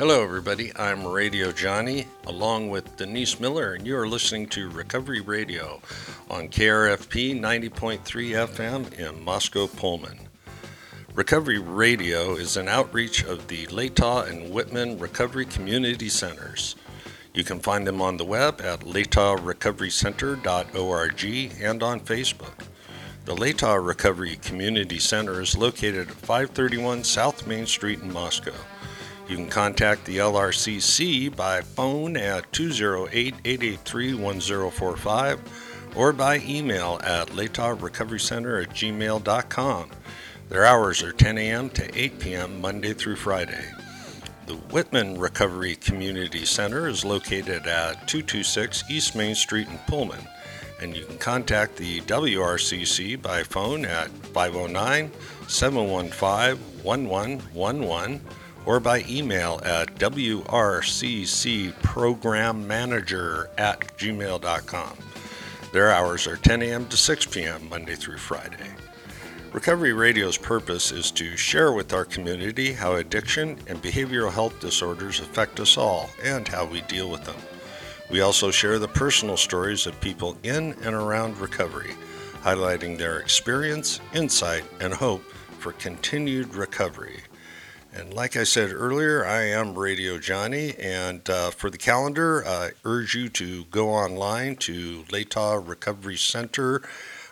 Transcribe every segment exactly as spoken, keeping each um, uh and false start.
Hello, everybody. I'm Radio Johnny, along with Denise Miller, and you are listening to Recovery Radio on K R F P ninety point three F M in Moscow, Pullman. Recovery Radio is an outreach of the Latah and Whitman Recovery Community Centers. You can find them on the web at latah recovery center dot org and on Facebook. The Latah Recovery Community Center is located at five thirty-one South Main Street in Moscow. You can contact the L R C C by phone at two oh eight, eight eight three, one oh four five or by email at latah recovery center at gmail dot com. Their hours are ten a.m. to eight p.m. Monday through Friday. The Whitman Recovery Community Center is located at two twenty-six East Main Street in Pullman, and you can contact the W R C C by phone at five oh nine, seven one five, one one one one or by email at w r c c program manager at gmail dot com. Their hours are ten a.m. to six p.m. Monday through Friday. Recovery Radio's purpose is to share with our community how addiction and behavioral health disorders affect us all and how we deal with them. We also share the personal stories of people in and around recovery, highlighting their experience, insight, and hope for continued recovery. And like I said earlier, I am Radio Johnny, and uh, for the calendar, I urge you to go online to latah recovery center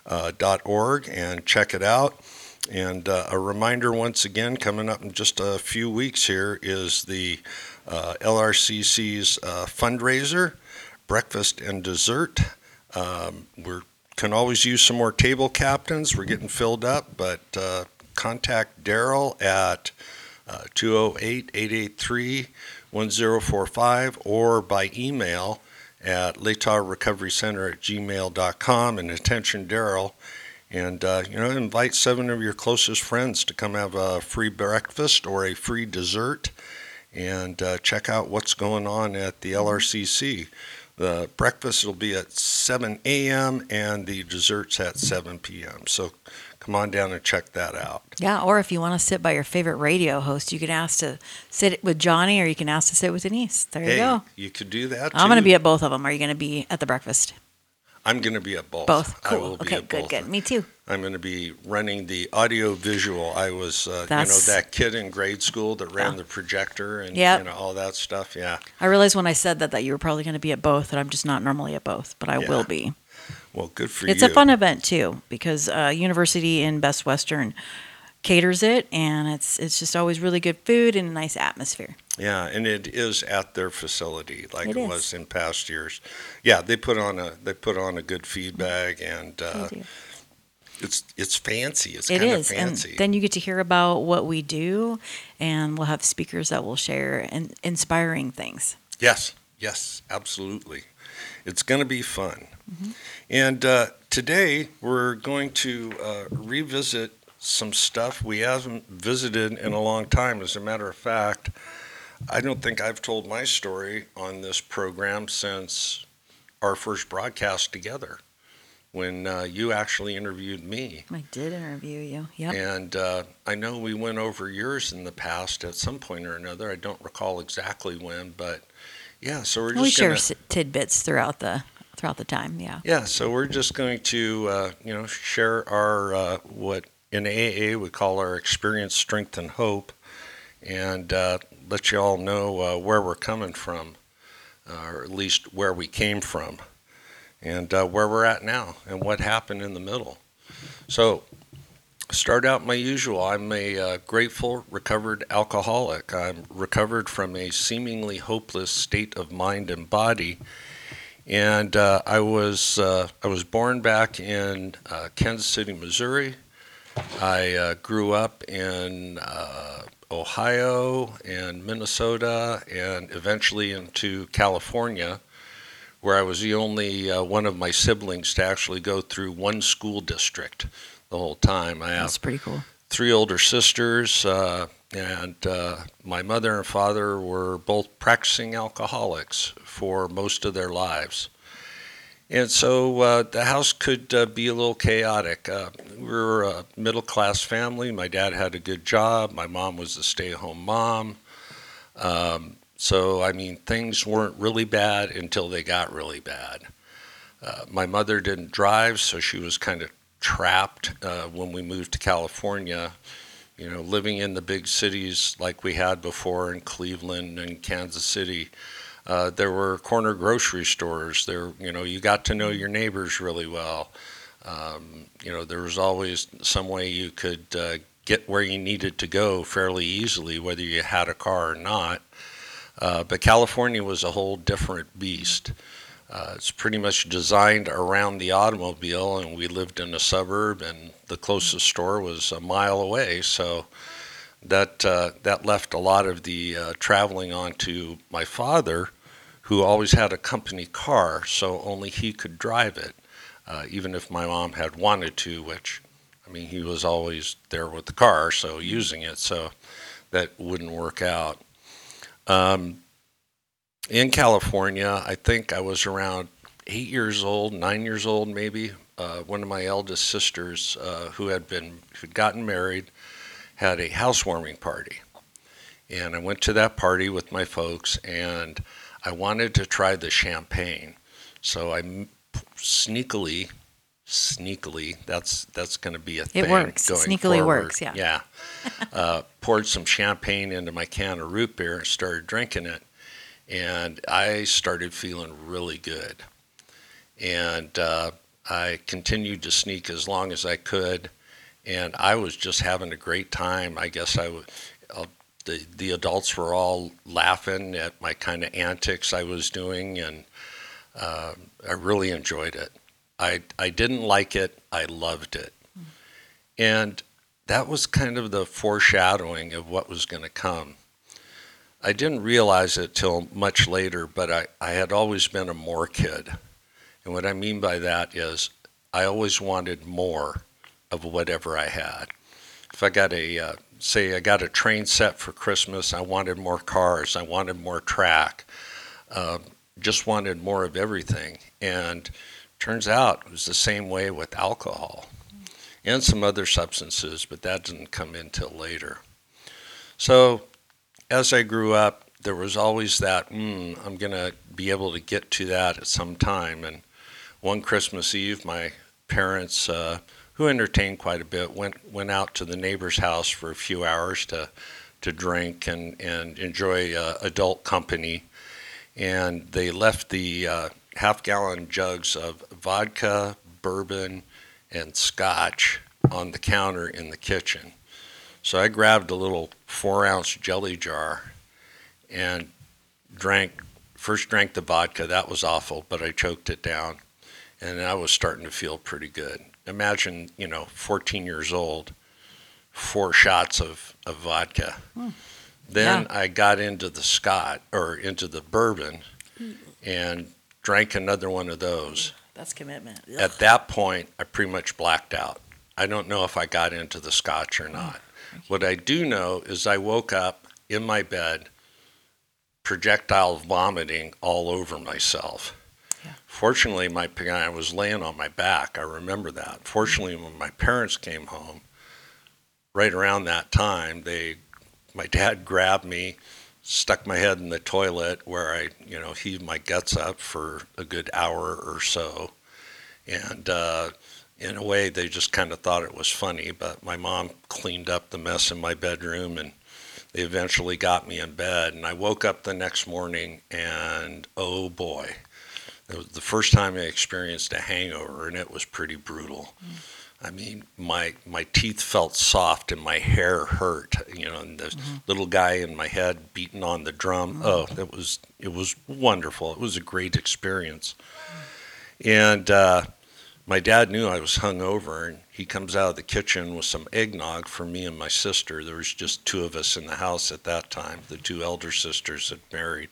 dot org and check it out. And uh, a reminder once again, coming up in just a few weeks here, is the uh, L R C C's uh, fundraiser, breakfast and dessert. Um, we can always use some more table captains. We're getting filled up, but uh, contact Daryl at Uh, two oh eight, eight eight three, one oh four five or by email at latah recovery center at gmail dot com. And attention, Daryl, and uh, you know, invite seven of your closest friends to come have a free breakfast or a free dessert, and uh, check out what's going on at the L R C C. The breakfast will be at seven a.m. and the desserts at seven p.m. So come on down and check that out. Yeah, or if you want to sit by your favorite radio host, you can ask to sit with Johnny or you can ask to sit with Denise. There hey, you go. You could do that, I'm too. going to be at both of them. Are you going to be at the breakfast? I'm going to be at both. Both. Cool. I will be okay, at good, both. good. Me too. I'm going to be running the audio visual. I was, uh, you know, that kid in grade school that ran yeah. the projector and yep. you know, all that stuff. Yeah. I realized when I said that that you were probably going to be at both, and I'm just not normally at both, but I yeah. will be. Well, good for it's you. It's a fun event too, because uh, University in Best Western caters it, and it's it's just always really good food and a nice atmosphere. Yeah, and it is at their facility like it, it was in past years. Yeah, they put on a they put on a good feedback, and uh, it's it's fancy. It's it kind is. of fancy. And then you get to hear about what we do, and we'll have speakers that will share and inspiring things. Yes, yes, absolutely. It's going to be fun. Mm-hmm. And uh, today we're going to uh, revisit some stuff we haven't visited in a long time. As a matter of fact, I don't think I've told my story on this program since our first broadcast together, when uh, you actually interviewed me. I did interview you, yep. And uh, I know we went over yours in the past at some point or another. I don't recall exactly when, but yeah, so we're just we gonna, share tidbits throughout the throughout the time, yeah. Yeah, so we're just going to, uh, you know, share our, uh, what in A A we call our experience, strength, and hope, and uh, let you all know uh, where we're coming from, uh, or at least where we came from, and uh, where we're at now, and what happened in the middle. So, start out my usual. I'm a uh, grateful, recovered alcoholic. I'm recovered from a seemingly hopeless state of mind and body. And uh, I was uh, I was born back in uh, Kansas City, Missouri. I uh, grew up in uh, Ohio and Minnesota, and eventually into California, where I was the only uh, one of my siblings to actually go through one school district the whole time. I have That's pretty cool. Three older sisters, uh, and uh, my mother and father were both practicing alcoholics for most of their lives. And so uh, the house could uh, be a little chaotic. Uh, we were a middle-class family. My dad had a good job. My mom was a stay-at-home mom. Um, So, I mean, things weren't really bad until they got really bad. Uh, my mother didn't drive, so she was kind of trapped uh, when we moved to California. You know, living in the big cities like we had before in Cleveland and Kansas City, uh, there were corner grocery stores. There, you know, you got to know your neighbors really well. Um, you know, there was always some way you could uh, get where you needed to go fairly easily, whether you had a car or not. Uh, but California was a whole different beast. Uh, it's pretty much designed around the automobile, and we lived in a suburb, and the closest store was a mile away. So that uh, that left a lot of the uh, traveling on to my father, who always had a company car, so only he could drive it, uh, even if my mom had wanted to, which, I mean, he was always there with the car, so using it, so that wouldn't work out. Um, in California, I think I was around eight years old, nine years old maybe. Uh, one of my eldest sisters, uh, who had been who'd gotten married, had a housewarming party, and I went to that party with my folks, and I wanted to try the champagne, so I m- sneakily, sneakily, that's that's going to be a thing. It works. Going Sneakily forward. works, yeah. Yeah. uh, poured some champagne into my can of root beer and started drinking it, and I started feeling really good. And uh, I continued to sneak as long as I could, and I was just having a great time. I guess I w- uh, the the adults were all laughing at my kind of antics I was doing, and uh, I really enjoyed it. I I didn't like it. I loved it, and that was kind of the foreshadowing of what was going to come. I didn't realize it till much later, but I, I had always been a more kid. And what I mean by that is I always wanted more of whatever I had. If I got a, uh, say I got a train set for Christmas, I wanted more cars, I wanted more track, uh, just wanted more of everything. And turns out it was the same way with alcohol and some other substances, but that didn't come in till later. So as I grew up, there was always that, mm, I'm going to be able to get to that at some time. And one Christmas Eve, my parents, uh, who entertained quite a bit, went went out to the neighbor's house for a few hours to to drink and, and enjoy uh, adult company. And they left the uh, half-gallon jugs of vodka, bourbon, and scotch on the counter in the kitchen. So I grabbed a little four-ounce jelly jar and drank, first drank the vodka. That was awful, but I choked it down, and I was starting to feel pretty good. Imagine, you know, fourteen years old, four shots of, of vodka. Hmm. Then yeah. I got into the scotch, or into the bourbon, and drank another one of those. That's commitment. Ugh. At that point, I pretty much blacked out. I don't know if I got into the scotch or not. What I do know is I woke up in my bed, projectile vomiting all over myself. Yeah. Fortunately, my I was laying on my back. I remember that. Fortunately, when my parents came home, right around that time, they, my dad grabbed me, stuck my head in the toilet where I, you know, heaved my guts up for a good hour or so, and uh, in a way, they just kind of thought it was funny, but my mom cleaned up the mess in my bedroom, and they eventually got me in bed. And I woke up the next morning, and oh boy, it was the first time I experienced a hangover, and it was pretty brutal. Mm. I mean, my my teeth felt soft, and my hair hurt. You know, and the mm-hmm. little guy in my head beating on the drum. Mm-hmm. Oh, it was it was wonderful. It was a great experience, and. Uh, My dad knew I was hungover, and he comes out of the kitchen with some eggnog for me and my sister. There was just two of us in the house at that time. The two elder sisters had married.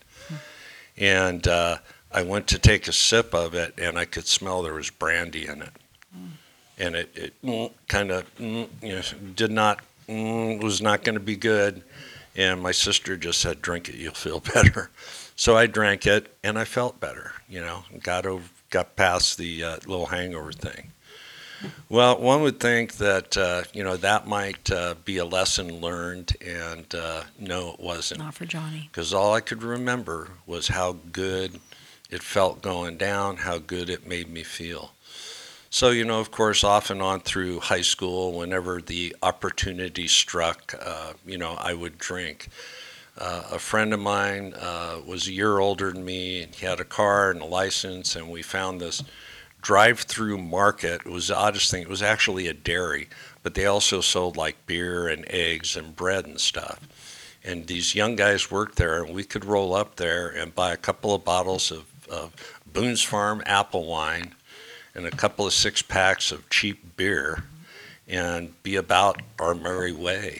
And uh, I went to take a sip of it, and I could smell there was brandy in it. Mm. And it, it mm, kind of mm, you know, did not, mm, was not going to be good. And my sister just said, drink it, you'll feel better. So I drank it, and I felt better, you know, got over. got past the uh, little hangover thing. Well, one would think that uh, you know that might uh, be a lesson learned, and uh, no, it wasn't, Not for Johnny. because all I could remember was how good it felt going down, how good it made me feel. So, you know, of course, off and on through high school, whenever the opportunity struck, uh, you know, I would drink. Uh, a friend of mine uh, was a year older than me, and he had a car and a license, and we found this drive-through market. It was the oddest thing. It was actually a dairy, but they also sold like beer and eggs and bread and stuff. And these young guys worked there, and we could roll up there and buy a couple of bottles of, of Boone's Farm apple wine and a couple of six packs of cheap beer and be about our merry way.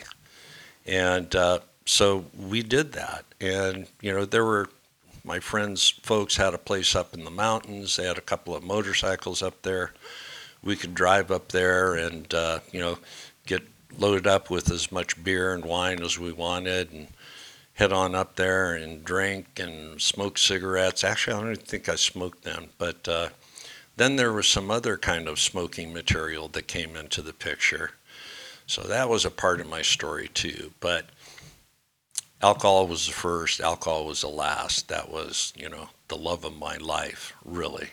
And uh, so we did that. And, you know, there were my friends' folks had a place up in the mountains. They had a couple of motorcycles up there. We could drive up there and, uh, you know, get loaded up with as much beer and wine as we wanted and head on up there and drink and smoke cigarettes. Actually, I don't even think I smoked them, but uh, then there was some other kind of smoking material that came into the picture. So that was a part of my story too. But alcohol was the first, alcohol was the last. That was, you know, the love of my life, really.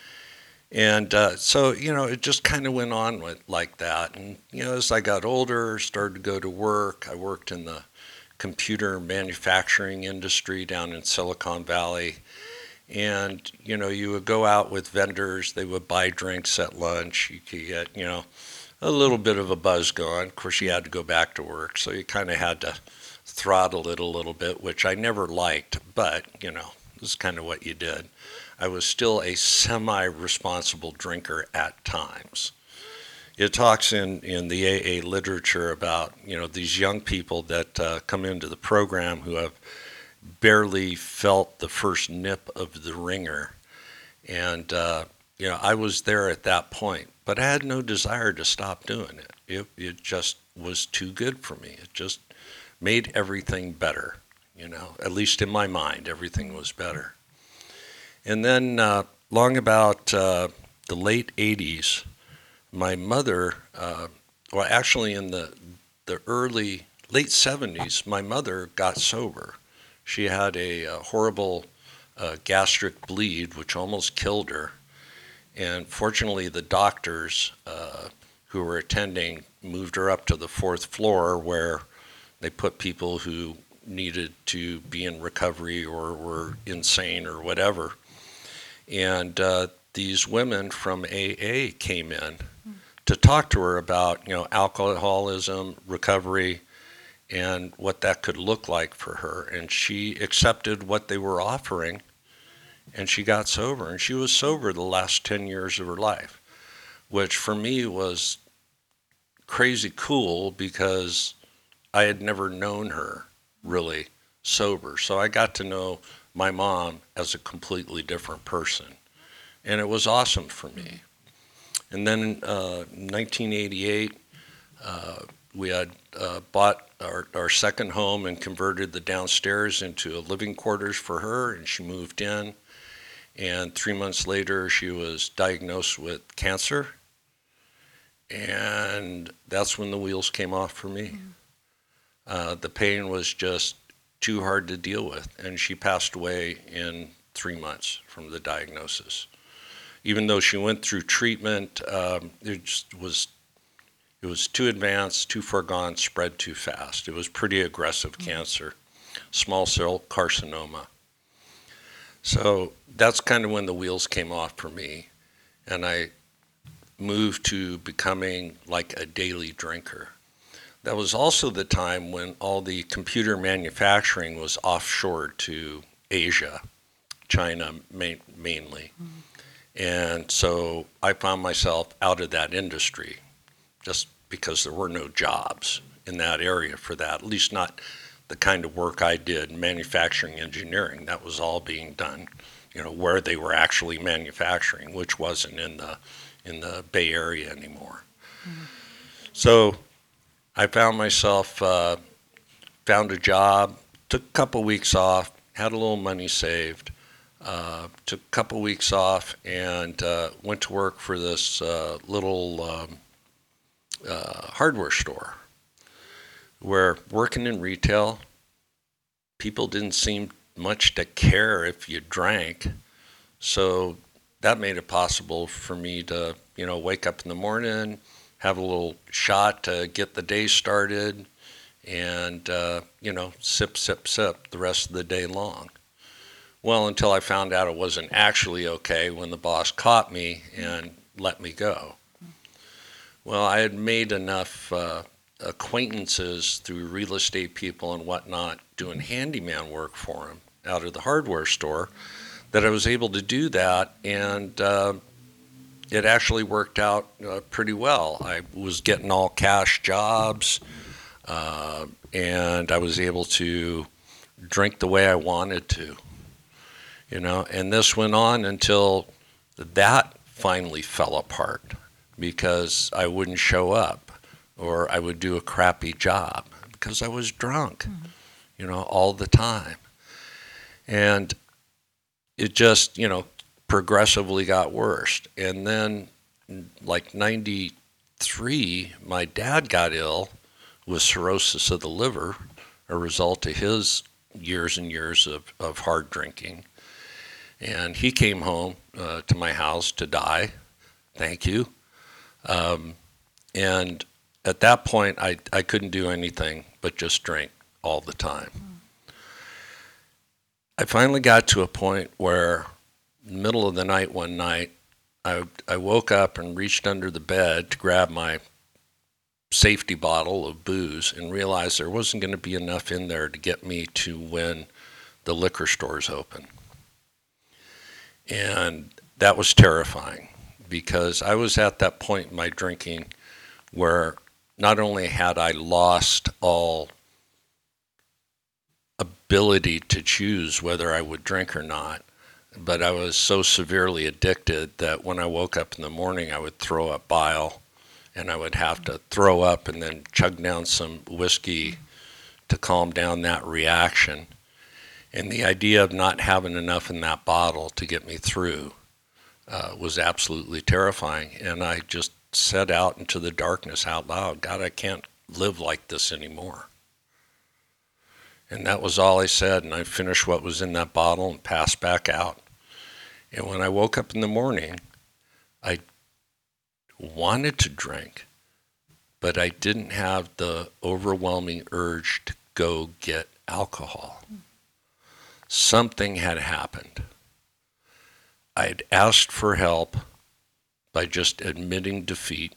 And uh, so, you know, it just kind of went on with, like that. And, you know, as I got older, started to go to work, I worked in the computer manufacturing industry down in Silicon Valley. And, you know, you would go out with vendors, they would buy drinks at lunch. You could get, you know, a little bit of a buzz going. Of course, you had to go back to work, so you kind of had to throttle it a little bit, which I never liked, but, you know, this is kind of what you did. I was still a semi-responsible drinker at times. It talks in, in the A A literature about, you know, these young people that uh, come into the program who have barely felt the first nip of the ringer. And, uh, you know, I was there at that point, but I had no desire to stop doing it. It, it just was too good for me. It just made everything better, you know, at least in my mind, everything was better. And then, uh, long about uh, the late eighties, my mother, uh, well, actually in the, the early, late seventies, my mother got sober. She had a, a horrible uh, gastric bleed, which almost killed her. And fortunately, the doctors uh, who were attending moved her up to the fourth floor where they put people who needed to be in recovery or were insane or whatever. And uh, these women from A A came in to talk to her about, you know, alcoholism, recovery, and what that could look like for her. And she accepted what they were offering, and she got sober. And she was sober the last ten years of her life, which for me was crazy cool because I had never known her really sober. So I got to know my mom as a completely different person. And it was awesome for me. And then uh, in nineteen eighty-eight, uh, we had uh, bought our, our second home and converted the downstairs into a living quarters for her, and she moved in. And three months later, she was diagnosed with cancer. And that's when the wheels came off for me. Mm-hmm. Uh, the pain was just too hard to deal with, and she passed away in three months from the diagnosis. Even though she went through treatment, um, it just was it was too advanced, too far gone, spread too fast. It was pretty aggressive mm-hmm. cancer, small cell carcinoma. So that's kind of when the wheels came off for me, and I moved to becoming like a daily drinker. That was also the time when all the computer manufacturing was offshored to Asia, China main, mainly. Mm-hmm. And so I found myself out of that industry just because there were no jobs in that area for that, at least not the kind of work I did, manufacturing engineering. That was all being done, you know, where they were actually manufacturing, which wasn't in the in the Bay Area anymore. Mm-hmm. So I found myself, uh, found a job, took a couple weeks off, had a little money saved, Uh, took a couple weeks off and uh, went to work for this uh, little um, uh, hardware store where working in retail, people didn't seem much to care if you drank. So that made it possible for me to, you know, wake up in the morning, have a little shot to get the day started, and, uh, you know, sip, sip, sip the rest of the day long. Well, until I found out it wasn't actually okay when the boss caught me and let me go. Well, I had made enough uh, acquaintances through real estate people and whatnot doing handyman work for them out of the hardware store that I was able to do that, and uh, it actually worked out uh, pretty well. I was getting all cash jobs, uh, and I was able to drink the way I wanted to. You know, and this went on until that finally fell apart because I wouldn't show up or I would do a crappy job because I was drunk, mm-hmm. you know, all the time. And it just, you know, progressively got worse. And then like ninety-three, my dad got ill with cirrhosis of the liver, a result of his years and years of, of hard drinking. And he came home uh, to my house to die. Thank you. Um, and at that point, I, I couldn't do anything but just drink all the time. Mm. I finally got to a point where, in the middle of the night one night, I, I woke up and reached under the bed to grab my safety bottle of booze and realized there wasn't going to be enough in there to get me to when the liquor stores open. And that was terrifying because I was at that point in my drinking where not only had I lost all ability to choose whether I would drink or not, but I was so severely addicted that when I woke up in the morning, I would throw up bile and I would have to throw up and then chug down some whiskey to calm down that reaction. And the idea of not having enough in that bottle to get me through uh, was absolutely terrifying. And I just set out into the darkness out loud, God, I can't live like this anymore. And that was all I said. And I finished what was in that bottle and passed back out. And when I woke up in the morning, I wanted to drink, but I didn't have the overwhelming urge to go get alcohol. Something had happened. I'd asked for help by just admitting defeat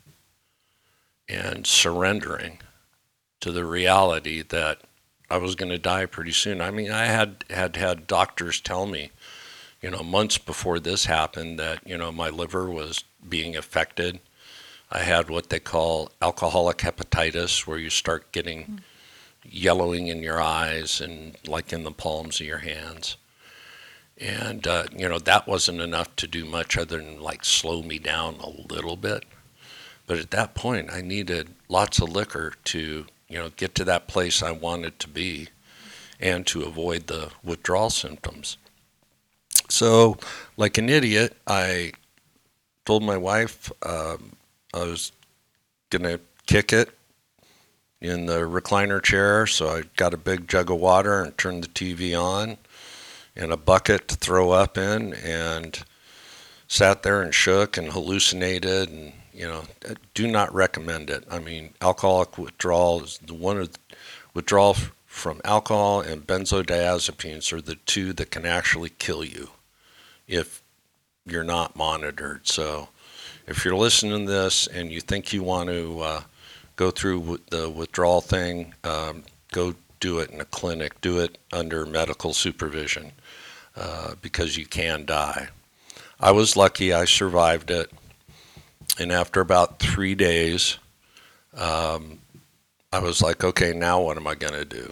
and surrendering to the reality that I was going to die pretty soon. I mean, I had, had had doctors tell me, you know, months before this happened that, you know, my liver was being affected. I had what they call alcoholic hepatitis, where you start getting mm. yellowing in your eyes and like in the palms of your hands. And, uh, you know, that wasn't enough to do much other than like slow me down a little bit. But at that point, I needed lots of liquor to, you know, get to that place I wanted to be and to avoid the withdrawal symptoms. So, like an idiot, I told my wife um, I was going to kick it in the recliner chair, so I got a big jug of water and turned the T V on and a bucket to throw up in and sat there and shook and hallucinated, and, you know, do not recommend it. I mean, alcoholic withdrawal is the one of the withdrawal from alcohol and benzodiazepines are the two that can actually kill you if you're not monitored. So if you're listening to this and you think you want to uh, go through the withdrawal thing, um, go do it in a clinic, do it under medical supervision, uh, because you can die. I was lucky, I survived it, and after about three days, um, I was like, okay, now what am I going to do?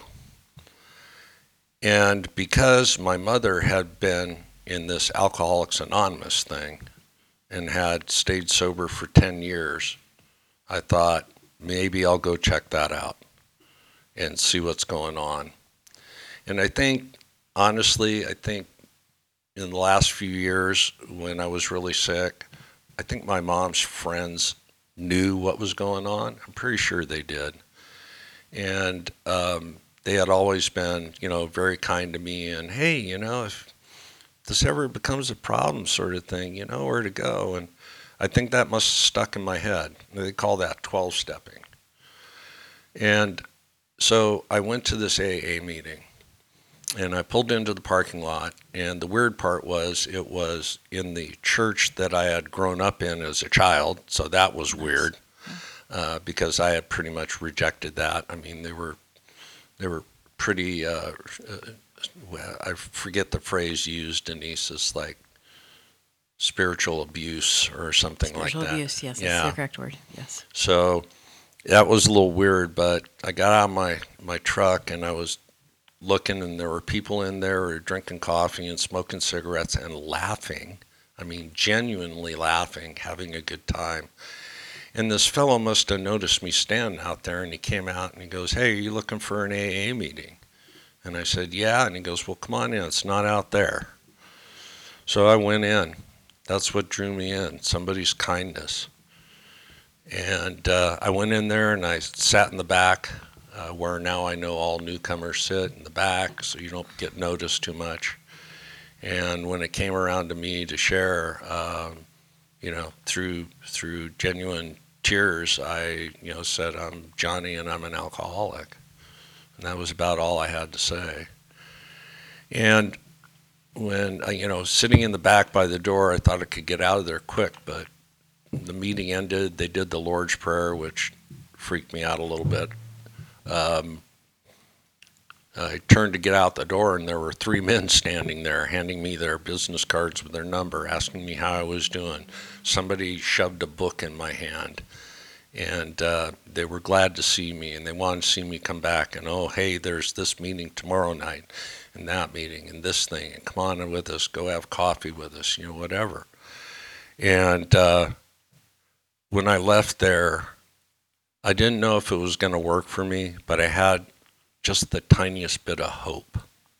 And because my mother had been in this Alcoholics Anonymous thing and had stayed sober for ten years, I thought maybe I'll go check that out and see what's going on. And I think, honestly, I think in the last few years when I was really sick, I think my mom's friends knew what was going on. I'm pretty sure they did. And um, they had always been, you know, very kind to me and, hey, you know, if this ever becomes a problem sort of thing, you know where to go. And I think that must have stuck in my head. They call that twelve-stepping. And so I went to this A A meeting, and I pulled into the parking lot, and the weird part was it was in the church that I had grown up in as a child, so that was weird, uh, because I had pretty much rejected that. I mean, they were they were pretty, uh, uh, I forget the phrase used, Denise, it's like spiritual abuse or something Spiritual like that. abuse, yes, Yeah. that's the correct word, yes. So that was a little weird, but I got out of my, my truck and I was looking, and there were people in there who were drinking coffee and smoking cigarettes and laughing. I mean, genuinely laughing, having a good time. And this fellow must have noticed me standing out there, and he came out and he goes, hey, are you looking for an A A meeting? And I said, yeah. And he goes, well, come on in. It's not out there. So I went in. That's what drew me in, somebody's kindness. And uh, I went in there and I sat in the back, uh, where now I know all newcomers sit in the back, so you don't get noticed too much. And when it came around to me to share, um, you know, through through genuine tears, I, you know, said, I'm Johnny and I'm an alcoholic. And that was about all I had to say. And when, uh, you know, sitting in the back by the door, I thought I could get out of there quick, but the meeting ended. They did the Lord's Prayer, which freaked me out a little bit. Um, I turned to get out the door, and there were three men standing there handing me their business cards with their number, asking me how I was doing. Somebody shoved a book in my hand, and uh, they were glad to see me, and they wanted to see me come back. And, oh, hey, there's this meeting tomorrow night, and that meeting, and this thing, and come on with us, go have coffee with us, you know, whatever. And uh, when I left there, I didn't know if it was going to work for me, but I had just the tiniest bit of hope.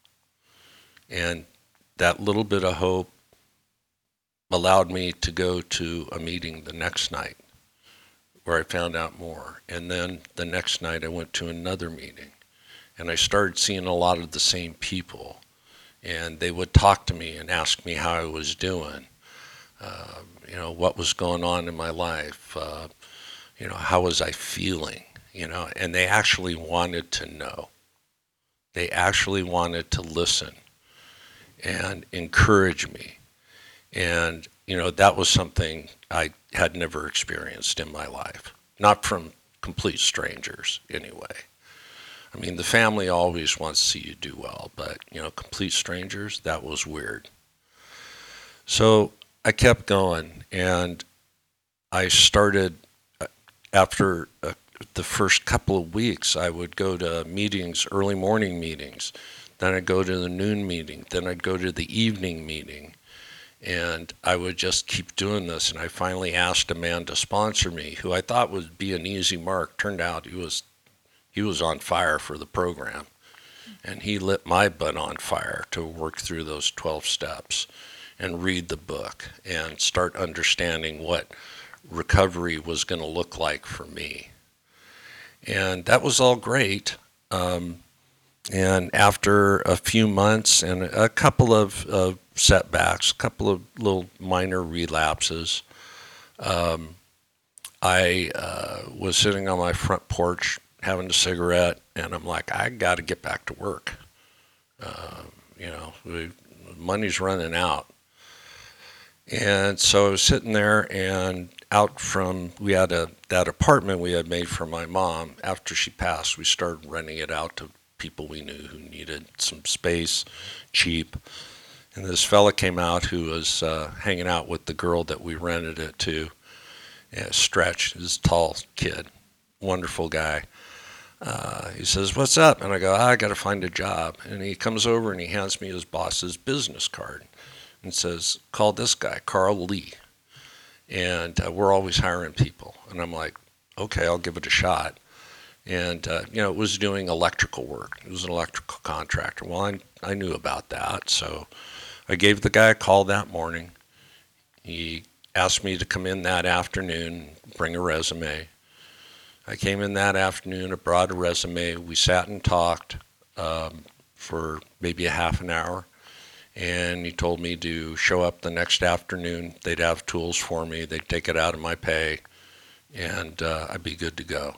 And that little bit of hope allowed me to go to a meeting the next night where I found out more. And then the next night I went to another meeting, and I started seeing a lot of the same people. And they would talk to me and ask me how I was doing, uh, you know, what was going on in my life, uh, you know, how was I feeling, you know, and they actually wanted to know. They actually wanted to listen and encourage me. And, you know, that was something I had never experienced in my life. Not from complete strangers, anyway. I mean, the family always wants to see you do well, but, you know, complete strangers, that was weird. So I kept going, and I started, after uh, the first couple of weeks, I would go to meetings, early morning meetings. Then I'd go to the noon meeting. Then I'd go to the evening meeting. And I would just keep doing this. And I finally asked a man to sponsor me, who I thought would be an easy mark. Turned out he was he was on fire for the program. And he lit my butt on fire to work through those twelve steps and read the book and start understanding what recovery was going to look like for me. And that was all great. Um, and after a few months and a couple of uh, setbacks, a couple of little minor relapses, um, I uh, was sitting on my front porch having a cigarette, and I'm like, I got to get back to work. Uh, you know, we, money's running out. And so I was sitting there, and out from, we had a, that apartment we had made for my mom. After she passed, we started renting it out to people we knew who needed some space, cheap. And this fella came out who was uh, hanging out with the girl that we rented it to. Yeah, Stretch, this tall kid, wonderful guy. Uh, he says, what's up? And I go, I got to find a job. And he comes over and he hands me his boss's business card and says, call this guy, Carl Lee. And uh, we're always hiring people. And I'm like, okay, I'll give it a shot. And, uh, you know, it was doing electrical work. It was an electrical contractor. Well, I, I knew about that. So I gave the guy a call that morning. He asked me to come in that afternoon, bring a resume. I came in that afternoon, I brought a resume. We sat and talked um, for maybe a half an hour. And he told me to show up the next afternoon. They'd have tools for me. They'd take it out of my pay, and uh, I'd be good to go.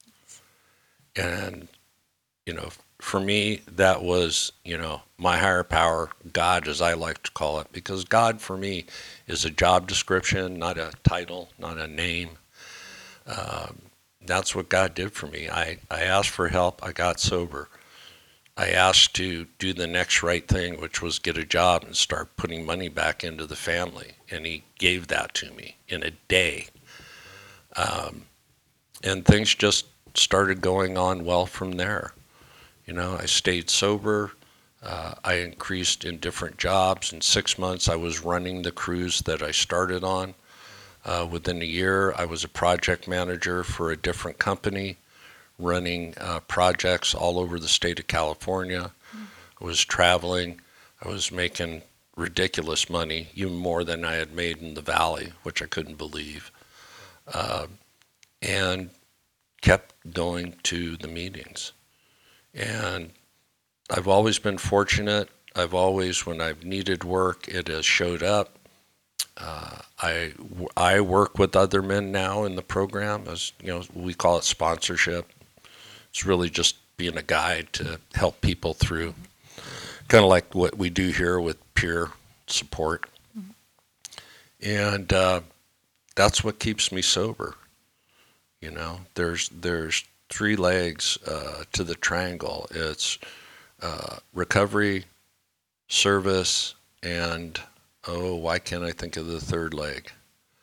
And, you know, for me, that was, you know, my higher power, God, as I like to call it, because God for me is a job description, not a title, not a name. Um, that's what God did for me. I, I asked for help. I got sober. I asked to do the next right thing, which was get a job and start putting money back into the family. And he gave that to me in a day. Um, and things just started going on well from there. You know, I stayed sober. Uh, I increased in different jobs. In six months, I was running the crews that I started on. Uh, within a year, I was a project manager for a different company, running uh, projects all over the state of California. I was traveling. I was making ridiculous money, even more than I had made in the Valley, which I couldn't believe, uh, and kept going to the meetings. And I've always been fortunate. I've always, when I've needed work, it has showed up. Uh, I, I work with other men now in the program, as you know, we call it sponsorship. It's really just being a guide to help people through, kind of like what we do here with peer support. Mm-hmm. And uh, that's what keeps me sober. You know, there's there's three legs uh, to the triangle. It's uh, recovery, service, and, oh, why can't I think of the third leg?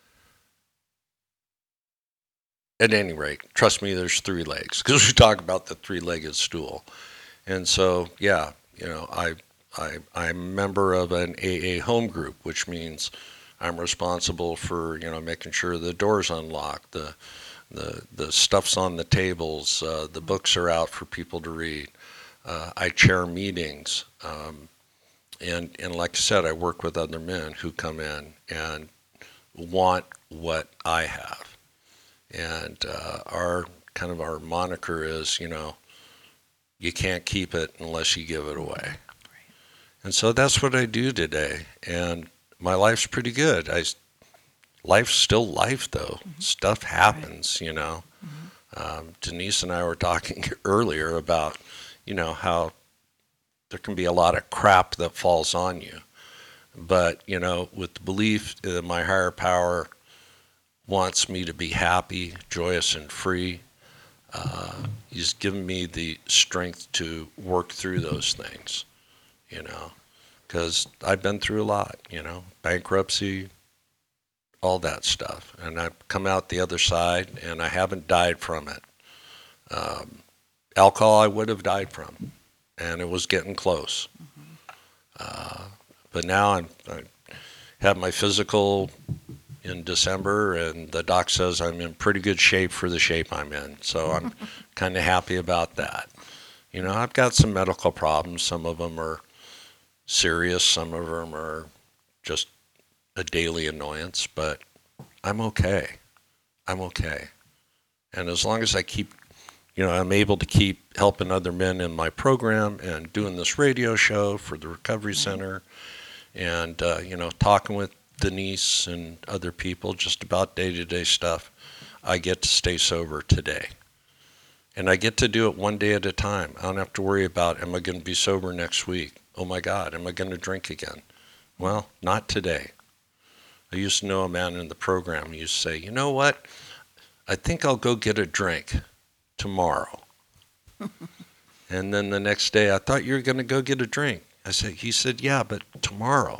At any rate, trust me, there's three legs, because we talk about the three-legged stool. And so, yeah, you know, I, I, I'm a member of an A A home group, which means I'm responsible for, you know, making sure the door's unlocked, the, the, the stuff's on the tables, uh, the books are out for people to read. Uh, I chair meetings. Um, and, and like I said, I work with other men who come in and want what I have. And uh, our kind of our moniker is, you know, you can't keep it unless you give it away. Right. And so that's what I do today. And my life's pretty good. I, life's still life, though. Mm-hmm. Stuff happens, right. you know. Mm-hmm. Um, Denise and I were talking earlier about, you know, how there can be a lot of crap that falls on you. But, you know, with the belief that my higher power wants me to be happy, joyous, and free. Uh, he's given me the strength to work through those things, you know, because I've been through a lot, you know, bankruptcy, all that stuff. And I've come out the other side, and I haven't died from it. Um, alcohol I would have died from, and it was getting close. Mm-hmm. Uh, but now I'm, I have my physical in December, and the doc says I'm in pretty good shape for the shape I'm in. So I'm kind of happy about that. You know, I've got some medical problems. Some of them are serious. Some of them are just a daily annoyance, but I'm okay. I'm okay. And as long as I keep, you know, I'm able to keep helping other men in my program and doing this radio show for the Recovery Center and, uh, you know, talking with Denise and other people just about day-to-day stuff, I get to stay sober today. And I get to do it one day at a time. I don't have to worry about, am I going to be sober next week? Oh my God, am I going to drink again? Well, not today. I used to know a man in the program who used to say, you know what? I think I'll go get a drink tomorrow. And then the next day, I thought you were going to go get a drink. I said, he said, yeah, but tomorrow.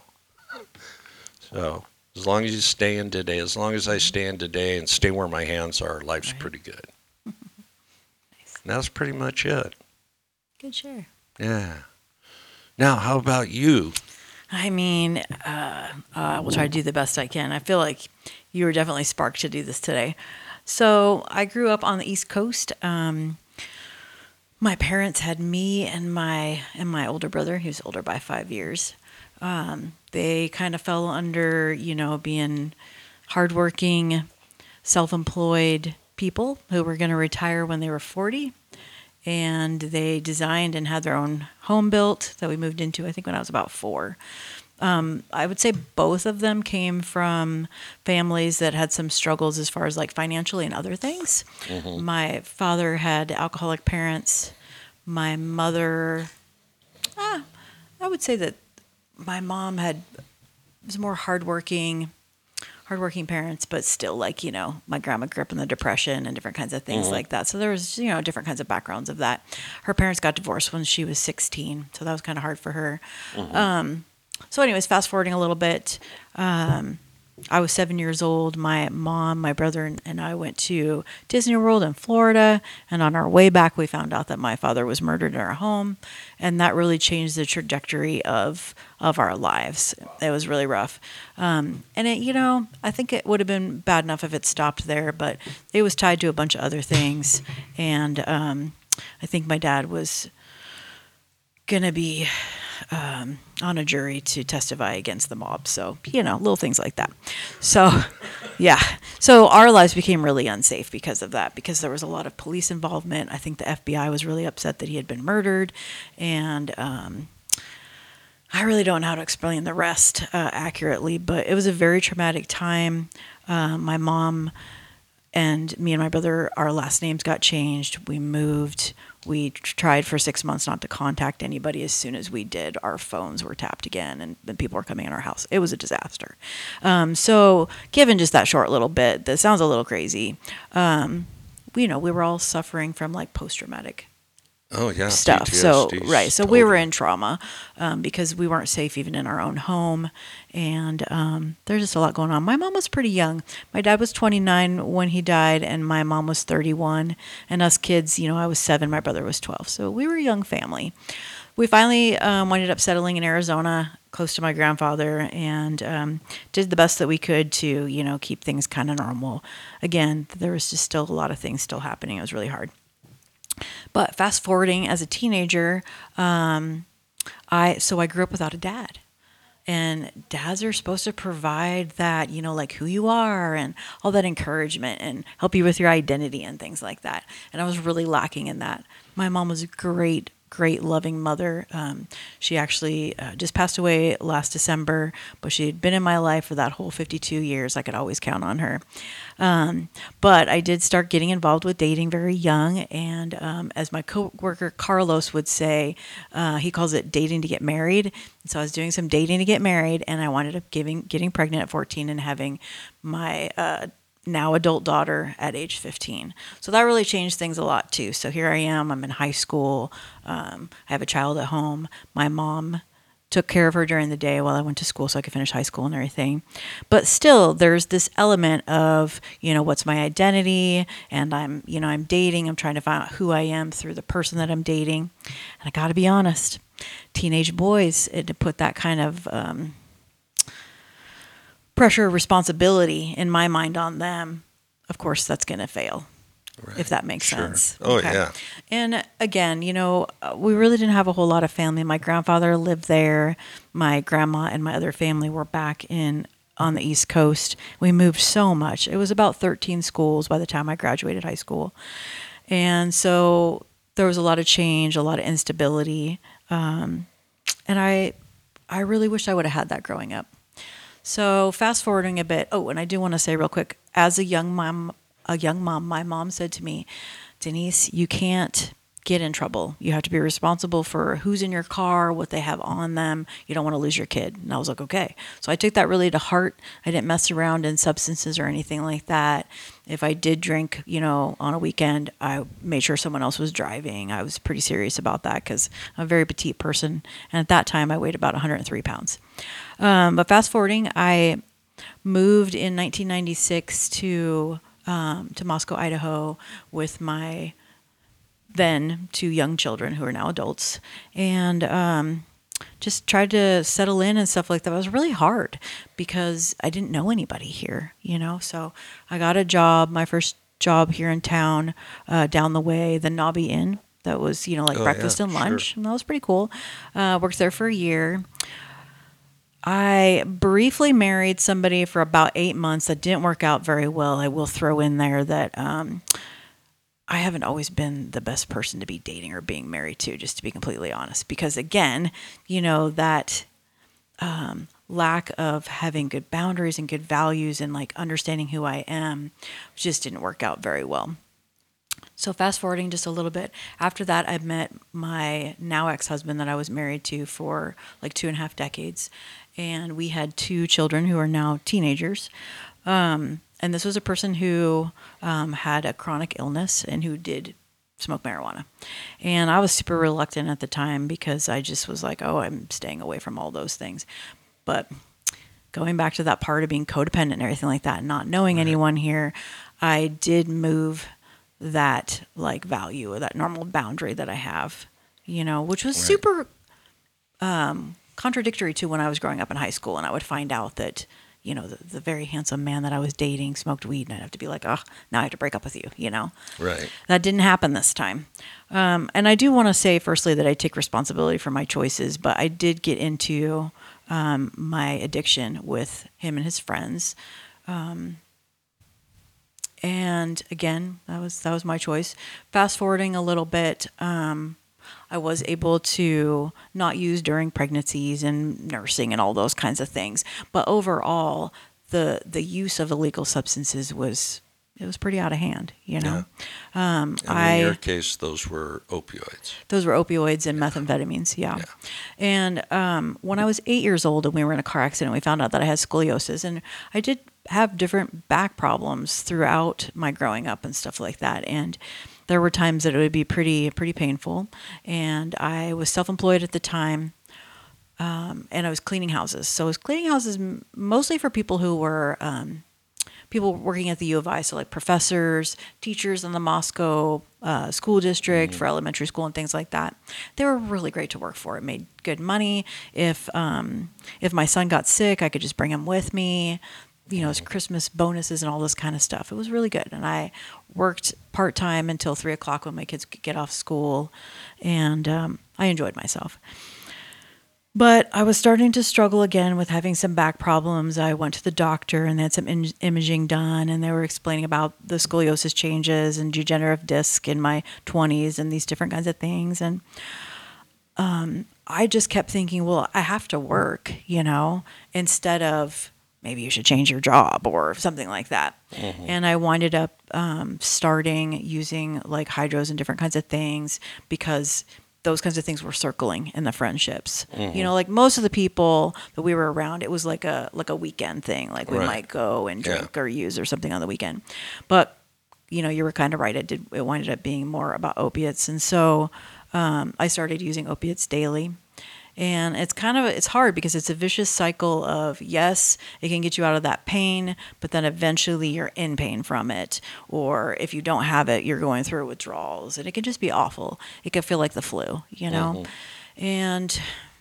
So as long as you stay in today, as long as I stay in today and stay where my hands are, life's right. pretty good. Nice. And that's pretty much it. Good share. Yeah. Now, how about you? I mean, uh, I will try to do the best I can. I feel like you were definitely sparked to do this today. So I grew up on the East Coast. Um, my parents had me and my and my older brother. He was older by five years. Um, they kind of fell under, you know, being hardworking, self-employed people who were going to retire when they were forty. And they designed and had their own home built that we moved into, I think, when I was about four. Um, I would say both of them came from families that had some struggles as far as like financially and other things. Mm-hmm. My father had alcoholic parents. My mother, ah, I would say that my mom had was more hardworking, hardworking parents, but still, like, you know, my grandma grew up in the Depression and different kinds of things mm-hmm. like that. So there was, you know, different kinds of backgrounds of that. Her parents got divorced when she was sixteen, so that was kind of hard for her. Mm-hmm. Um, so anyways, fast forwarding a little bit, um, I was seven years old. My mom, my brother, and I went to Disney World in Florida. And on our way back, we found out that my father was murdered in our home. And that really changed the trajectory of of our lives. It was really rough. Um, and, it, you know, I think it would have been bad enough if it stopped there. But it was tied to a bunch of other things. And um, I think my dad was going to be um, on a jury to testify against the mob. So, you know, little things like that. So, yeah. So our lives became really unsafe because of that, because there was a lot of police involvement. I think the F B I was really upset that he had been murdered. And um, I really don't know how to explain the rest uh, accurately, but it was a very traumatic time. Uh, my mom and me and my brother, our last names got changed. We moved. We tried for six months not to contact anybody. As soon as we did, our phones were tapped again, and then people were coming in our house. It was a disaster. Um, so given just that short little bit, that sounds a little crazy. Um, we, you know, we were all suffering from like post-traumatic oh, yeah, stuff. P T S D, So right. So totally. we were in trauma um, because we weren't safe even in our own home. And um, there's just a lot going on. My mom was pretty young. My dad was twenty-nine when he died, and my mom was thirty-one. And us kids, you know, I was seven, my brother was twelve. So we were a young family. We finally um, ended up settling in Arizona, close to my grandfather, and um, did the best that we could to, you know, keep things kind of normal. Again, there was just still a lot of things still happening. It was really hard. But fast forwarding as a teenager, um, I so I grew up without a dad. And dads are supposed to provide that, you know, like who you are and all that encouragement and help you with your identity and things like that. And I was really lacking in that. My mom was a great, great, loving mother. Um, she actually uh, just passed away last December, but she had been in my life for that whole fifty-two years. I could always count on her. Um, but I did start getting involved with dating very young. And um, as my coworker Carlos would say, uh, he calls it dating to get married. And so I was doing some dating to get married, and I wound up giving, getting pregnant at fourteen and having my uh, now adult daughter at age fifteen. So that really changed things a lot too. So here I am, I'm in high school. Um, I have a child at home. My mom took care of her during the day while I went to school so I could finish high school and everything. But still, there's this element of, you know, what's my identity? And I'm, you know, I'm dating. I'm trying to find out who I am through the person that I'm dating. And I got to be honest, teenage boys, it to put that kind of um, pressure, responsibility in my mind on them. Of course, that's going to fail. Right. If that makes sure. sense. Oh, okay. Yeah. And again, you know, we really didn't have a whole lot of family. My grandfather lived there. My grandma and my other family were back in on the East Coast. We moved so much. It was about thirteen schools by the time I graduated high school. And so there was a lot of change, a lot of instability. Um, and I, I really wish I would have had that growing up. So fast forwarding a bit. Oh, and I do want to say real quick, as a young mom, a young mom, my mom said to me, Denise, you can't get in trouble. You have to be responsible for who's in your car, what they have on them. You don't want to lose your kid. And I was like, okay. So I took that really to heart. I didn't mess around in substances or anything like that. If I did drink, you know, on a weekend, I made sure someone else was driving. I was pretty serious about that because I'm a very petite person. And at that time, I weighed about one hundred three pounds. Um, but fast forwarding, I moved in nineteen ninety-six to Um, to Moscow, Idaho, with my then two young children who are now adults, and um, just tried to settle in and stuff like that. It was really hard because I didn't know anybody here, you know. So I got a job, my first job here in town, uh, down the way, the Nobby Inn. That was, you know, like oh, breakfast yeah, and lunch, sure. and that was pretty cool. Uh, worked there for a year. I briefly married somebody for about eight months that didn't work out very well. I will throw in there that um, I haven't always been the best person to be dating or being married to, just to be completely honest. Because again, you know, that um, lack of having good boundaries and good values and like understanding who I am just didn't work out very well. So fast forwarding just a little bit, after that, I met my now ex-husband that I was married to for like two and a half decades. And we had two children who are now teenagers. Um, and this was a person who um, had a chronic illness and who did smoke marijuana. And I was super reluctant at the time because I just was like, oh, I'm staying away from all those things. But going back to that part of being codependent and everything like that, not knowing right. anyone here, I did move that like value or that normal boundary that I have, you know, which was right. super um, contradictory to when I was growing up in high school. And I would find out that, you know, the, the very handsome man that I was dating smoked weed, and I'd have to be like, oh, now I have to break up with you, you know? Right. That didn't happen this time. Um, and I do want to say, firstly, that I take responsibility for my choices, but I did get into um, my addiction with him and his friends. Um, And again, that was that was my choice. Fast forwarding a little bit, um, I was able to not use during pregnancies and nursing and all those kinds of things. But overall, the the use of illegal substances was it was pretty out of hand. You know, yeah. um, and I in your case, those were opioids. Those were opioids and yeah. methamphetamines. Yeah. yeah. And um, when I was eight years old and we were in a car accident, we found out that I had scoliosis, and I did have different back problems throughout my growing up and stuff like that. And there were times that it would be pretty, pretty painful. And I was self-employed at the time. Um, and I was cleaning houses. So I was cleaning houses mostly for people who were, um, people working at the U of I. So like professors, teachers in the Moscow uh, school district mm-hmm. for elementary school and things like that. They were really great to work for. It made good money. If, um, if my son got sick, I could just bring him with me. You know, it's Christmas bonuses and all this kind of stuff. It was really good. And I worked part-time until three o'clock when my kids could get off school. And um, I enjoyed myself. But I was starting to struggle again with having some back problems. I went to the doctor and they had some in- imaging done. And they were explaining about the scoliosis changes and degenerative disc in my twenties and these different kinds of things. And um, I just kept thinking, well, I have to work, you know, instead of maybe you should change your job or something like that. Mm-hmm. And I winded up um, starting using like hydros and different kinds of things because those kinds of things were circling in the friendships. Mm-hmm. You know, like most of the people that we were around, it was like a like a weekend thing. Like we right. might go and drink yeah. or use or something on the weekend. But, you know, you were kind of right. It did. It winded up being more about opiates. And so um, I started using opiates daily. And it's kind of, it's hard because it's a vicious cycle of, yes, it can get you out of that pain, but then eventually you're in pain from it. Or if you don't have it, you're going through withdrawals. And it can just be awful. It can feel like the flu, you know? Mm-hmm. And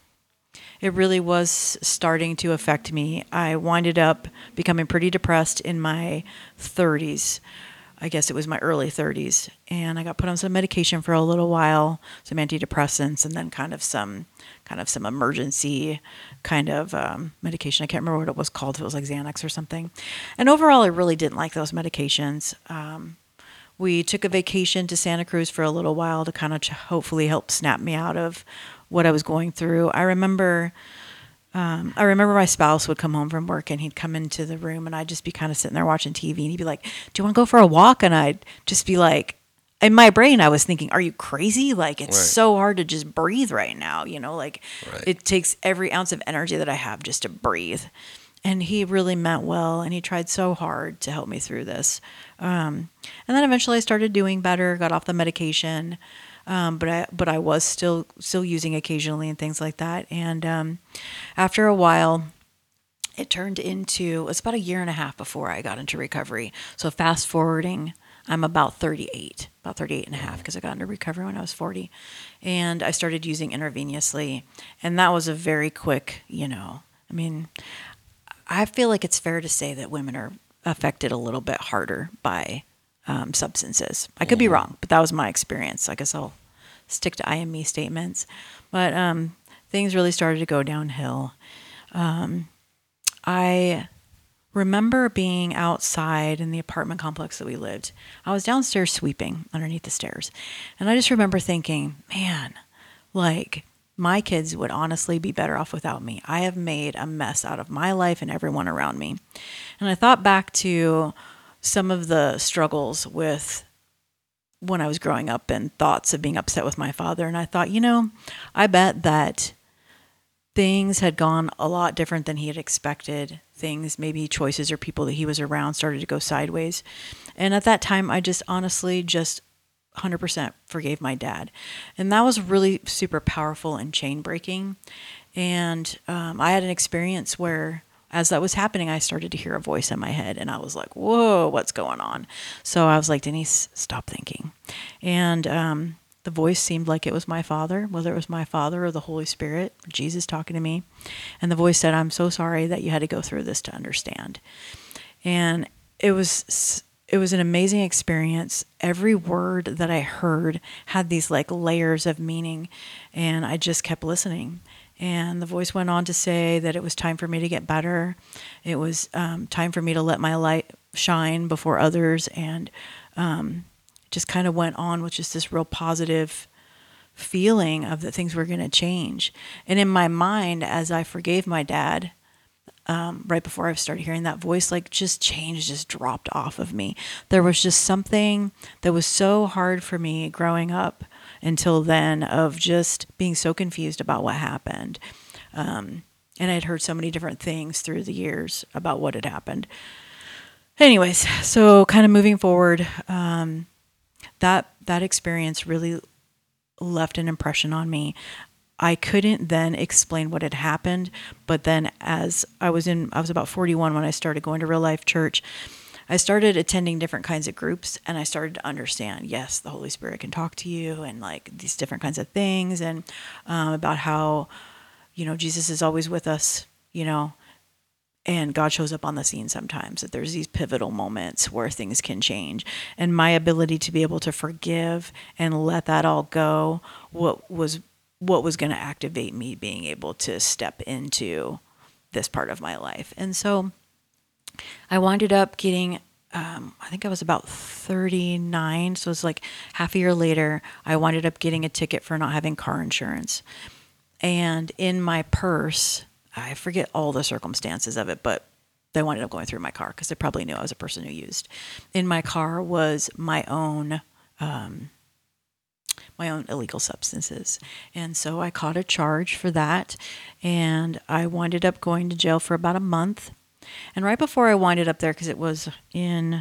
it really was starting to affect me. I winded up becoming pretty depressed in my thirties. I guess it was my early thirties. And I got put on some medication for a little while, some antidepressants, and then kind of some kind of some emergency kind of um, medication. I can't remember what it was called, if it was like Xanax or something. And overall, I really didn't like those medications. Um, we took a vacation to Santa Cruz for a little while to kind of ch- hopefully help snap me out of what I was going through. I remember... Um, I remember my spouse would come home from work and he'd come into the room and I'd just be kind of sitting there watching T V and he'd be like, do you want to go for a walk? And I'd just be like, in my brain, I was thinking, are you crazy? Like, it's right. so hard to just breathe right now. You know, like right. it takes every ounce of energy that I have just to breathe. And he really meant well. And he tried so hard to help me through this. Um, and then eventually I started doing better, got off the medication. Um, but I but I was still still using occasionally and things like that. And um, after a while, it turned into, it was about a year and a half before I got into recovery. So fast forwarding, I'm about thirty-eight, about thirty-eight and a half, because I got into recovery when I was forty. And I started using intravenously. And that was a very quick, you know, I mean, I feel like it's fair to say that women are affected a little bit harder by Um, substances. I could be wrong, but that was my experience. I guess I'll stick to I am me statements. But um, things really started to go downhill. Um, I remember being outside in the apartment complex that we lived. I was downstairs sweeping underneath the stairs. And I just remember thinking, man, like my kids would honestly be better off without me. I have made a mess out of my life and everyone around me. And I thought back to some of the struggles with when I was growing up and thoughts of being upset with my father. And I thought, you know, I bet that things had gone a lot different than he had expected. Things, maybe choices or people that he was around started to go sideways. And at that time, I just honestly just one hundred percent forgave my dad. And that was really super powerful and chain breaking. And um, I had an experience where as that was happening, I started to hear a voice in my head and I was like, whoa, what's going on? So I was like, Denise, stop thinking. And um, the voice seemed like it was my father, whether it was my father or the Holy Spirit, or Jesus talking to me. And the voice said, I'm so sorry that you had to go through this to understand. And it was, it was an amazing experience. Every word that I heard had these like layers of meaning, and I just kept listening. And the voice went on to say that it was time for me to get better. It was um, time for me to let my light shine before others. And um, just kind of went on with just this real positive feeling of that things were going to change. And in my mind, as I forgave my dad, um, right before I started hearing that voice, like just change just dropped off of me. There was just something that was so hard for me growing up until then of just being so confused about what happened. Um, and I'd heard so many different things through the years about what had happened. Anyways, so kind of moving forward, um, that, that experience really left an impression on me. I couldn't then explain what had happened, but then as I was in, I was about forty-one when I started going to Real Life Church. I started attending different kinds of groups, and I started to understand, yes, the Holy Spirit can talk to you, and like these different kinds of things, and um, about how, you know, Jesus is always with us, you know, and God shows up on the scene sometimes, that there's these pivotal moments where things can change. And my ability to be able to forgive and let that all go, what was what was going to activate me being able to step into this part of my life. And so I wound up getting, um, I think I was about thirty-nine. So it's like half a year later, I wound up getting a ticket for not having car insurance. And in my purse, I forget all the circumstances of it, but they wound up going through my car because they probably knew I was a person who used. In my car was my own, um, my own illegal substances. And so I caught a charge for that, and I wound up going to jail for about a month. And right before I winded up there, because it was in,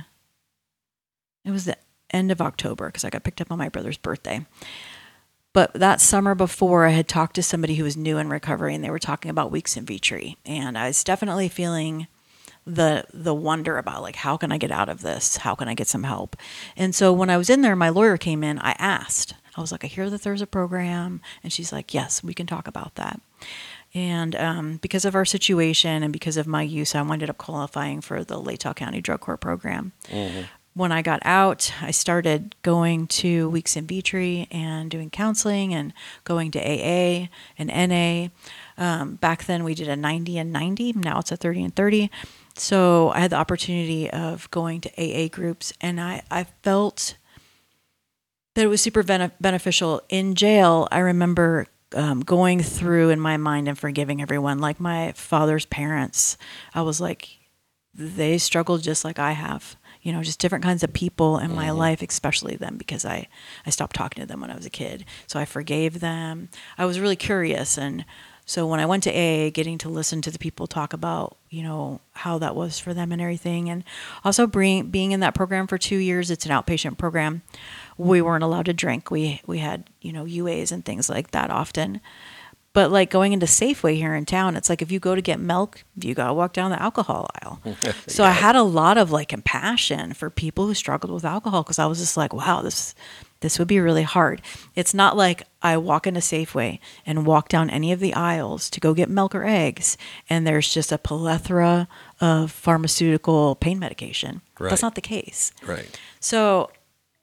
it was the end of October, because I got picked up on my brother's birthday. But that summer before, I had talked to somebody who was new in recovery, and they were talking about Weeks in Vitry. And I was definitely feeling the the wonder about, like, how can I get out of this? How can I get some help? And so when I was in there, my lawyer came in, I asked. I was like, I hear that there's a program. And she's like, yes, we can talk about that. And um, because of our situation and because of my use, I ended up qualifying for the Latah County Drug Court program. Mm-hmm. When I got out, I started going to Weeks in Vitry and doing counseling and going to A A and N A. Um, back then, we did a ninety and ninety. Now it's a thirty and thirty. So I had the opportunity of going to A A groups, and I, I felt that it was super bene- beneficial. In jail, I remember um, going through in my mind and forgiving everyone, like my father's parents. I was like, they struggled just like I have. You know, just different kinds of people in my mm-hmm. life, especially them, because I, I stopped talking to them when I was a kid. So I forgave them. I was really curious. And so when I went to A A, getting to listen to the people talk about, you know, how that was for them and everything. And also bring, being in that program for two years, it's an outpatient program. We weren't allowed to drink. We, we had, you know, U As and things like that often. But like going into Safeway here in town, it's like if you go to get milk, you got to walk down the alcohol aisle. So yeah. I had a lot of like compassion for people who struggled with alcohol, because I was just like, wow, this this would be really hard. It's not like I walk into Safeway and walk down any of the aisles to go get milk or eggs, and there's just a plethora of pharmaceutical pain medication. Right. That's not the case. Right. So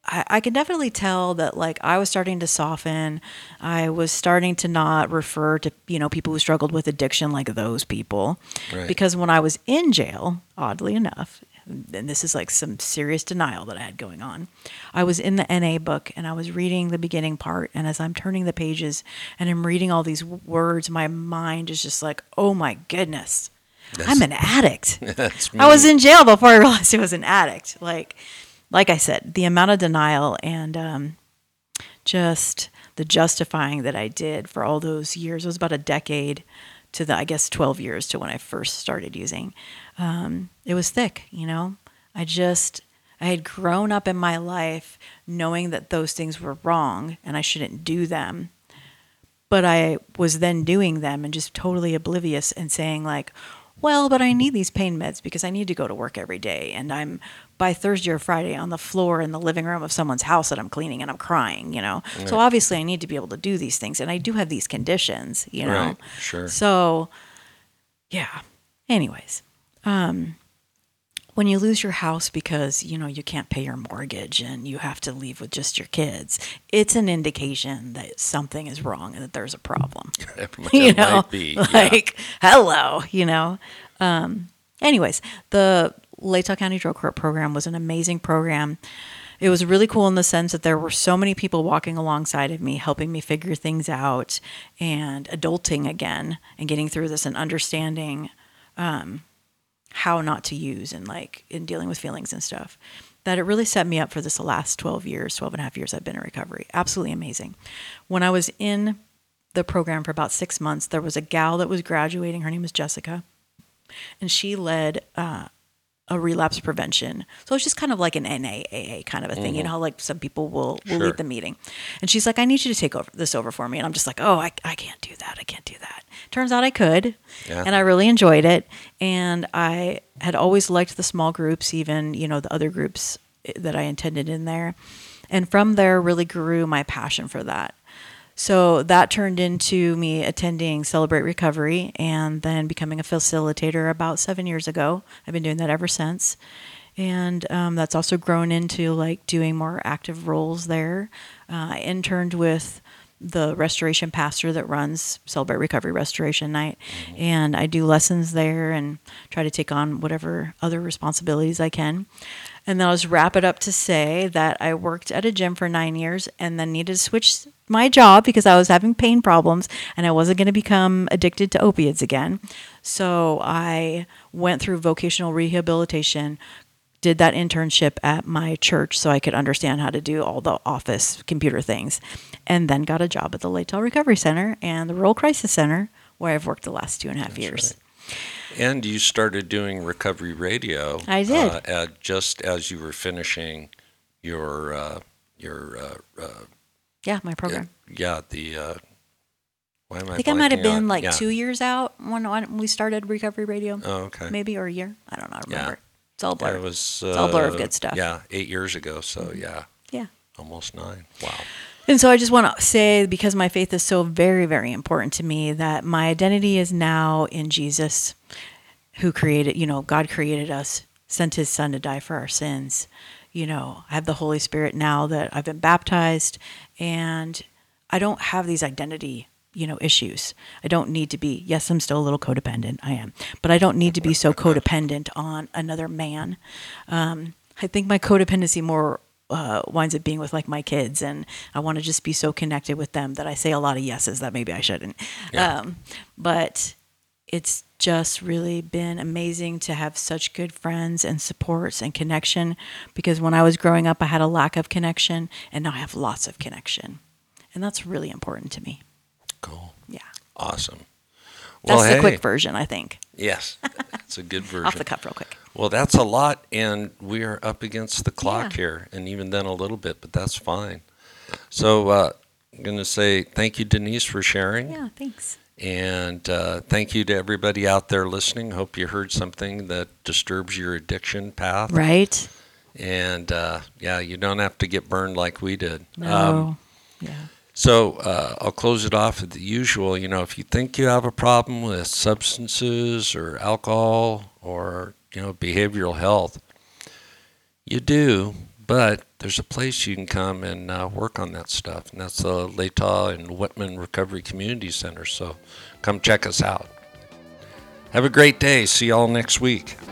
I, I could definitely tell that like I was starting to soften. I was starting to not refer to, you know, people who struggled with addiction like those people. Right. Because when I was in jail, oddly enough, and this is like some serious denial that I had going on, I was in the N A book and I was reading the beginning part. And as I'm turning the pages and I'm reading all these words, my mind is just like, oh my goodness, That's, I'm an addict. That's me. I was in jail before I realized I was an addict. Like, like I said, the amount of denial and um, just the justifying that I did for all those years, it was about a decade to the, I guess, twelve years to when I first started using. Um, it was thick, you know. I just, I had grown up in my life knowing that those things were wrong and I shouldn't do them. But I was then doing them and just totally oblivious and saying like, well, but I need these pain meds because I need to go to work every day. And I'm by Thursday or Friday on the floor in the living room of someone's house that I'm cleaning and I'm crying, you know. Right. So obviously I need to be able to do these things. And I do have these conditions, you know. Right, sure. So, yeah. Anyways, um, when you lose your house because, you know, you can't pay your mortgage and you have to leave with just your kids, it's an indication that something is wrong and that there's a problem. It you know, might be, yeah. like, hello, you know. Um, anyways, the Latah County Drug Court program was an amazing program. It was really cool in the sense that there were so many people walking alongside of me, helping me figure things out and adulting again and getting through this and understanding um, how not to use and like in dealing with feelings and stuff, that it really set me up for this last twelve years, twelve and a half years I've been in recovery. Absolutely amazing. When I was in the program for about six months, there was a gal that was graduating. Her name was Jessica. And she led uh, a relapse prevention. So it's just kind of like an N A A A kind of a thing. Mm-hmm. You know how like some people will, will sure. lead the meeting. And she's like, I need you to take over this over for me. And I'm just like, oh, I, I can't do that. I can't do that. Turns out I could. Yeah. And I really enjoyed it. And I had always liked the small groups, even, you know, the other groups that I intended in there. And from there really grew my passion for that. So that turned into me attending Celebrate Recovery and then becoming a facilitator about seven years ago. I've been doing that ever since. And um, that's also grown into like doing more active roles there. Uh, I interned with the restoration pastor that runs Celebrate Recovery Restoration Night. Mm-hmm. And I do lessons there and try to take on whatever other responsibilities I can. And then I'll just wrap it up to say that I worked at a gym for nine years and then needed to switch my job because I was having pain problems and I wasn't going to become addicted to opiates again. So I went through vocational rehabilitation, did that internship at my church so I could understand how to do all the office computer things, and then got a job at the Latah Recovery Center and the Rural Crisis Center where I've worked the last two and a half That's years. Right. And you started doing Recovery Radio. I did. Uh, at, just as you were finishing your, uh, your uh, uh, yeah, my program. It, yeah, the, uh, why am I I think I might have been on? like yeah. two years out when, when we started Recovery Radio. Oh, okay. Maybe, or a year. I don't know. I remember. Yeah. It's all blur. Yeah, it was, uh, it's all blur of good stuff. Yeah, eight years ago, so mm-hmm. yeah. Yeah. Almost nine. Wow. And so I just want to say, because my faith is so very, very important to me, that my identity is now in Jesus, who created, you know, God created us, sent his son to die for our sins. You know, I have the Holy Spirit now that I've been baptized, and I don't have these identity, you know, issues. I don't need to be, yes, I'm still a little codependent, I am, but I don't need to be so codependent on another man. Um, I think my codependency more Uh, winds up being with like my kids, and I want to just be so connected with them that I say a lot of yeses that maybe I shouldn't. Yeah. Um, but it's just really been amazing to have such good friends and supports and connection, because when I was growing up, I had a lack of connection, and now I have lots of connection. And that's really important to me. Cool. Yeah. Awesome. Well, that's hey. the quick version, I think. Yes, it's a good version. Off the cuff real quick. Well, that's a lot, and we are up against the clock yeah. here, and even then a little bit, but that's fine. So uh, I'm going to say thank you, Denise, for sharing. Yeah, thanks. And uh, thank you to everybody out there listening. Hope you heard something that disturbs your addiction path. Right. And, uh, yeah, you don't have to get burned like we did. No. Um, yeah. So uh, I'll close it off with the usual. You know, if you think you have a problem with substances or alcohol or, you know, behavioral health, you do, But there's a place you can come and uh, work on that stuff, and that's the Latah and Whitman Recovery Community Center. So come check us out. Have a great day. See y'all next week.